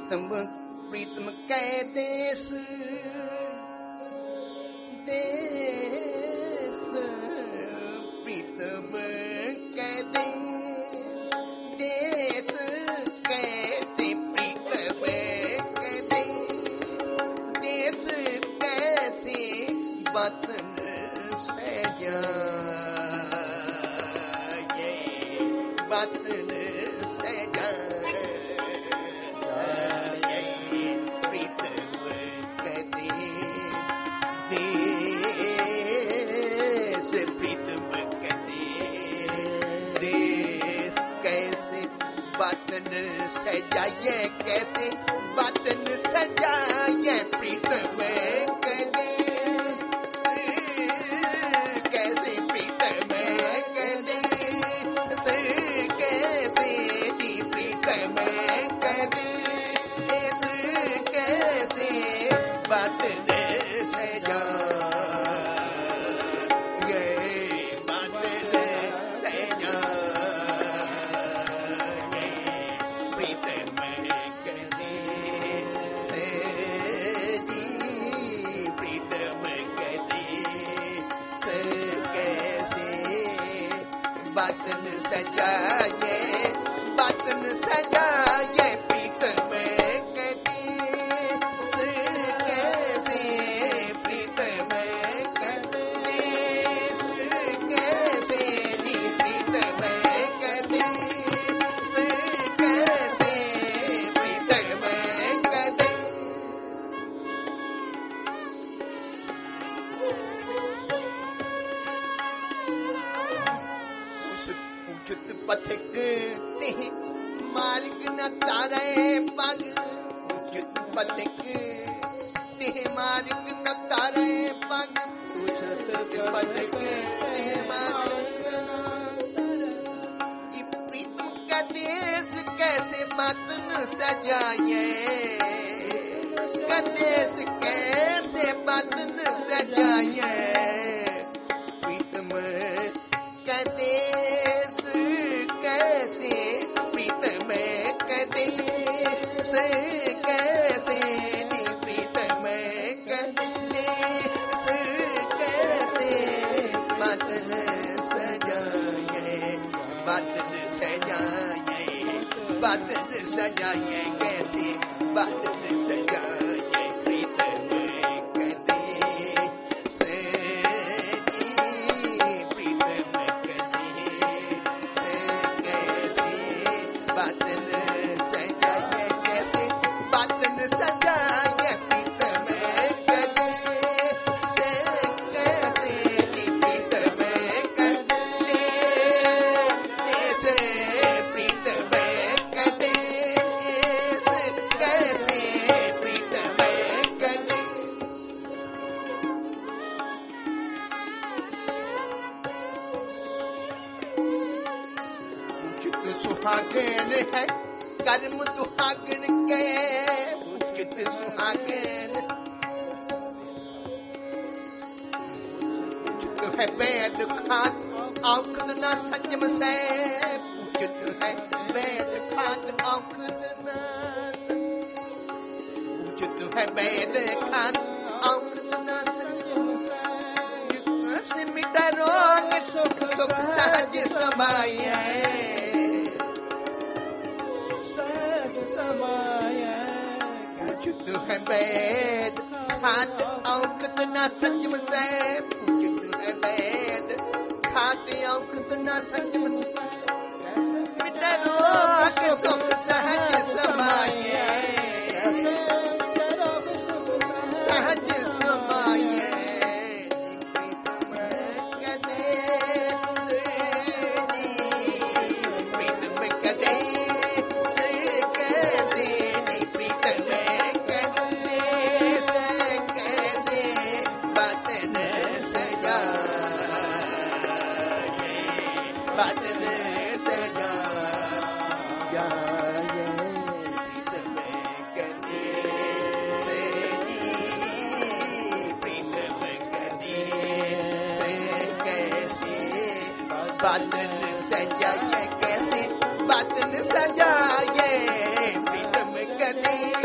प्रीतम प्रीतम कै देश देश प्रीतम कै देश कैसे प्रीतम कै देश कैसे वतन सजा वतन सजा सजाए कैसे वतन सजाए प्रीतम कैसे प्रीतम कैसे जी प्रीतम कैसे वतन सजा वतन सजाए वतन सजाए प्रीतम कैसे प्रीतम कैसे जी प्रीतम कैसे प्रीतम उचित पथिक ते मार्ग न तारे पग उचित पथिक ते मार्ग न तारे पग उचित पथिक ते मार्ग प्रीतम का देश कैसे वतन सजाए देश कैसे वतन सजाए प्रीतम का देश कैसे प्रीतम कैसे कैसे जी प्रीतम कैसे कैसे वतन सजाए वतन सजाए वतन सजाए कैसे वतन सजाए प्रीतम कैसे जी प्रीतम वतन सजाए कैसे वतन सजाए प्रीतम कैसे कैसे जी प्रीतम कैसे प्रीतम कैसे कैसे प्रीतम कैसे उचित सुहागन है कर्म दुहागन के उचित सुहागन उचित है वेद खात औखद न संयम से उचित है वेद खात औखद न उचित है वेद खात औखद न संयम से मिटा रोग सुख सुख सहज समाये उचित है वेद खात औखद न संयम से उचित है वेद खात औखद न संयम से मिटे रोग सुख सहज समाये सहज समाये वतन सजा जाए प्रीतम कैसे जी प्रीतम कैसे कैसे वतन सजाए कैसे वतन सजाए प्रीतम कैसे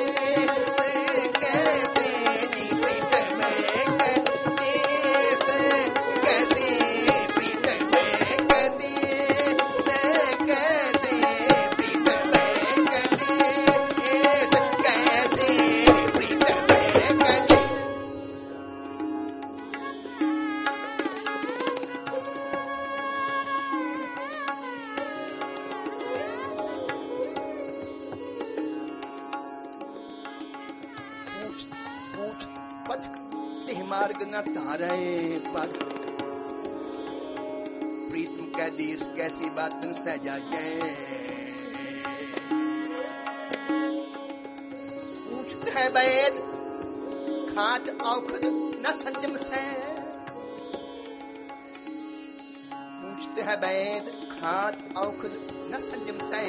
मार्ग न तारे पग प्रीतम कह देश कैसी बातन सहजा जाए पूछत है वैद खाट औखद न संयम से पूछत है वैद खाट औखद न संयम से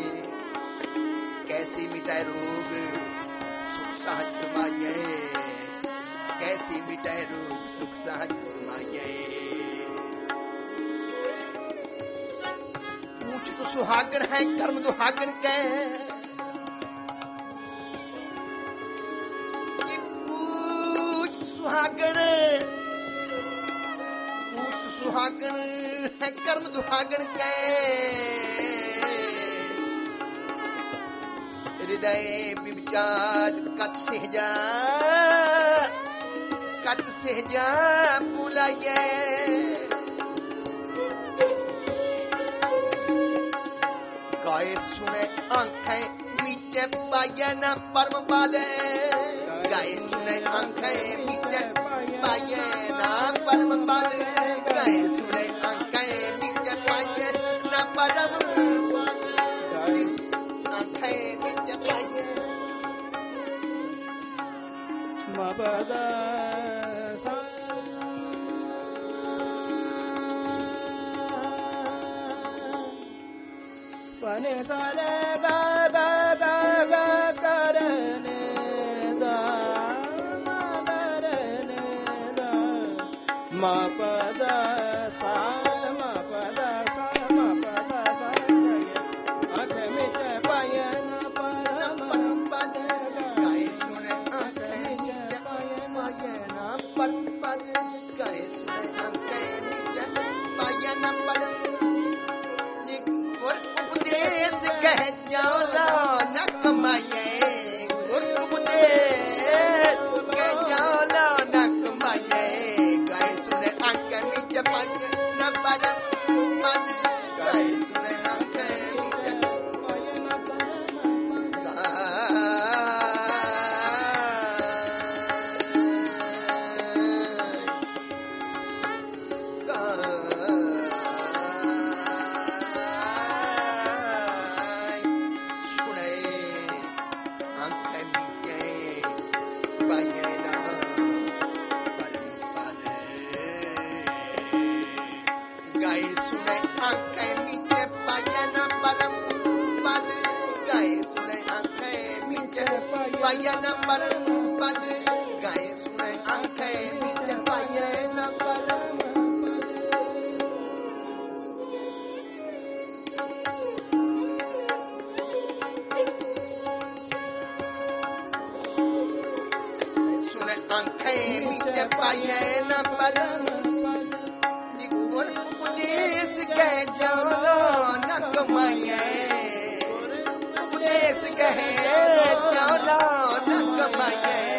कैसी मिटाए रोग सुख सहज समाये कैसी मिटाए रोग सुख सहज समाये पूछ तो सुहागण है कर्म दुहागण के पूछ सुहागण है कर्म दुहागण के हृदय विचार कत सहजा बुलाये गाए सुने आंखें नीचे पाया न परम पादे गाए सुने आंखें नीचे पाया न परम पादे गाए सुने आंखें नीचे पाया न परम पादे आंखें नीचे पाया मबदा पने सारे गा गा गा गा करने दा मदरने दा मपदा सा मपदा सा मपदा सा आँख में पायन परम पद गाए सुने आंखें नीचे पाया न परम पद गाए सुने आंखें नीचे पाया न परम उपदेश कह जाओ न कमाए गुरु उपदेश कह जाओ न कमाए गाय सुने अंक नीचे पाए न परम पद गाय सुने अंक नीचे पाया न परम पद गाए सुने आंखें नीचे पाया न परम सुने आंखें नीचे पाया न परम गुरु उपदेश कह जाओ न कमाए उपदेश कहे जाओ न कमाए